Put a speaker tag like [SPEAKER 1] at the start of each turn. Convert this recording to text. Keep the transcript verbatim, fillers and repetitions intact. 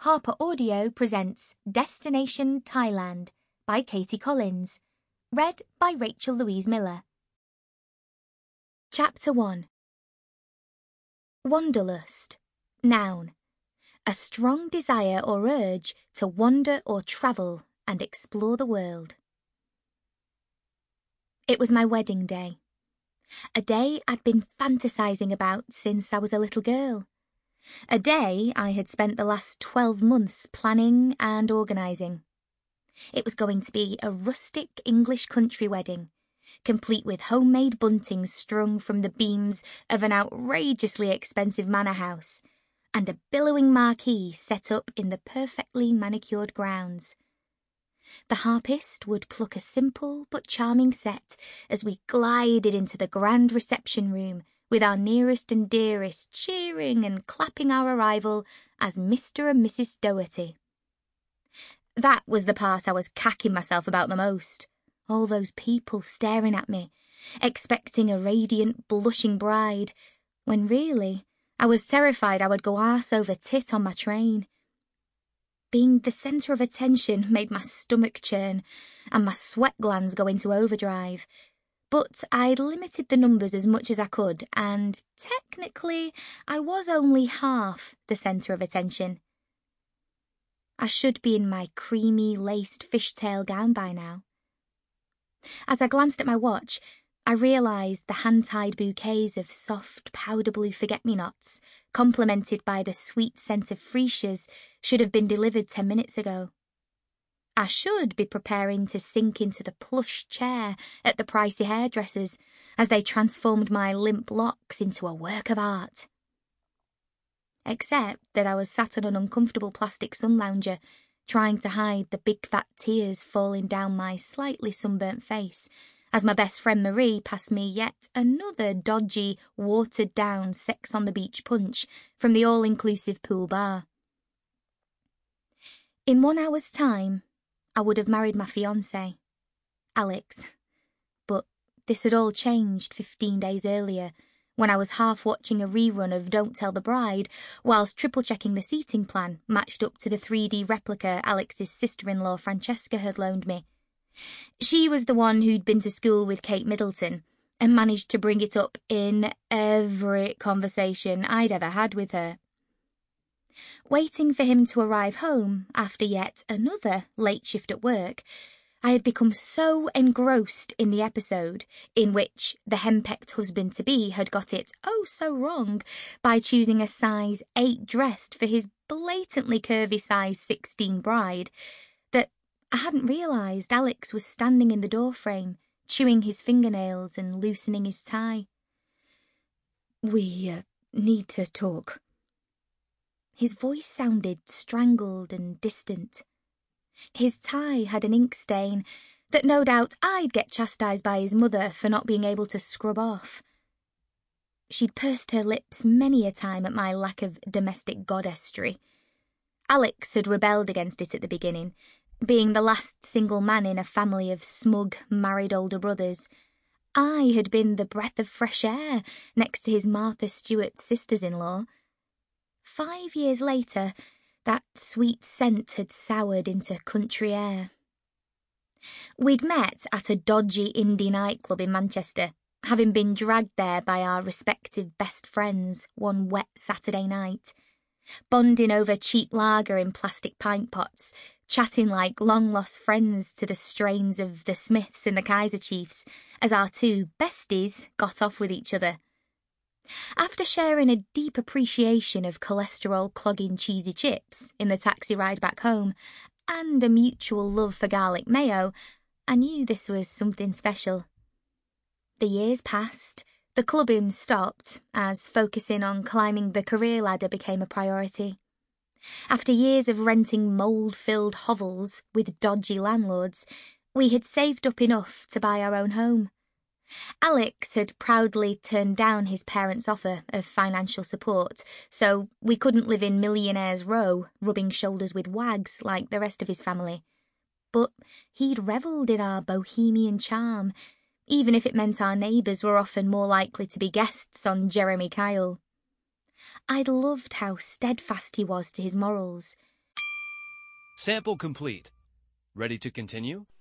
[SPEAKER 1] Harper Audio presents Destination Thailand by Katie Collins. Read by Rachel Louise Miller. Chapter one. Wanderlust. Noun. A strong desire or urge to wander or travel and explore the world. It was my wedding day. A day I'd been fantasizing about since I was a little girl. A day I had spent the last twelve months planning and organising. It was going to be a rustic English country wedding, complete with homemade buntings strung from the beams of an outrageously expensive manor house, and a billowing marquee set up in the perfectly manicured grounds. The harpist would pluck a simple but charming set as we glided into the grand reception room, with our nearest and dearest cheering and clapping our arrival as Mister and Missus Doherty. That was the part I was cacking myself about the most. All those people staring at me, expecting a radiant, blushing bride, when really I was terrified I would go arse over tit on my train. Being the centre of attention made my stomach churn and my sweat glands go into overdrive. But I'd limited the numbers as much as I could, and technically I was only half the centre of attention. I should be in my creamy, laced fishtail gown by now. As I glanced at my watch, I realised the hand-tied bouquets of soft, powder blue forget-me-nots, complemented by the sweet scent of freesias, should have been delivered ten minutes ago. I should be preparing to sink into the plush chair at the pricey hairdressers as they transformed my limp locks into a work of art. Except that I was sat on an uncomfortable plastic sun lounger, trying to hide the big fat tears falling down my slightly sunburnt face, as my best friend Marie passed me yet another dodgy, watered-down sex-on-the-beach punch from the all-inclusive pool bar. In one hour's time, I would have married my fiancé, Alex. But this had all changed fifteen days earlier, when I was half watching a rerun of Don't Tell the Bride, whilst triple-checking the seating plan matched up to the three D replica Alex's sister-in-law Francesca had loaned me. She was the one who'd been to school with Kate Middleton and managed to bring it up in every conversation I'd ever had with her. Waiting for him to arrive home after yet another late shift at work, I had become so engrossed in the episode in which the henpecked husband-to-be had got it oh so wrong by choosing a size eight dress for his blatantly curvy size sixteen bride that I hadn't realised Alex was standing in the doorframe, chewing his fingernails and loosening his tie. "We uh, need to talk." His voice sounded strangled and distant. His tie had an ink stain that no doubt I'd get chastised by his mother for not being able to scrub off. She'd pursed her lips many a time at my lack of domestic goddessry. Alex had rebelled against it at the beginning, being the last single man in a family of smug, married older brothers. I had been the breath of fresh air next to his Martha Stewart sisters-in-law. Five years later, that sweet scent had soured into country air. We'd met at a dodgy indie nightclub in Manchester, having been dragged there by our respective best friends one wet Saturday night, bonding over cheap lager in plastic pint pots, chatting like long-lost friends to the strains of the Smiths and the Kaiser Chiefs, as our two besties got off with each other. After sharing a deep appreciation of cholesterol-clogging cheesy chips in the taxi ride back home, and a mutual love for garlic mayo, I knew this was something special. The years passed, the clubbing stopped, as focusing on climbing the career ladder became a priority. After years of renting mould-filled hovels with dodgy landlords, we had saved up enough to buy our own home. Alex had proudly turned down his parents' offer of financial support, so we couldn't live in Millionaire's Row, rubbing shoulders with wags like the rest of his family. But he'd revelled in our bohemian charm, even if it meant our neighbours were often more likely to be guests on Jeremy Kyle. I'd loved how steadfast he was to his morals.
[SPEAKER 2] Sample complete. Ready to continue?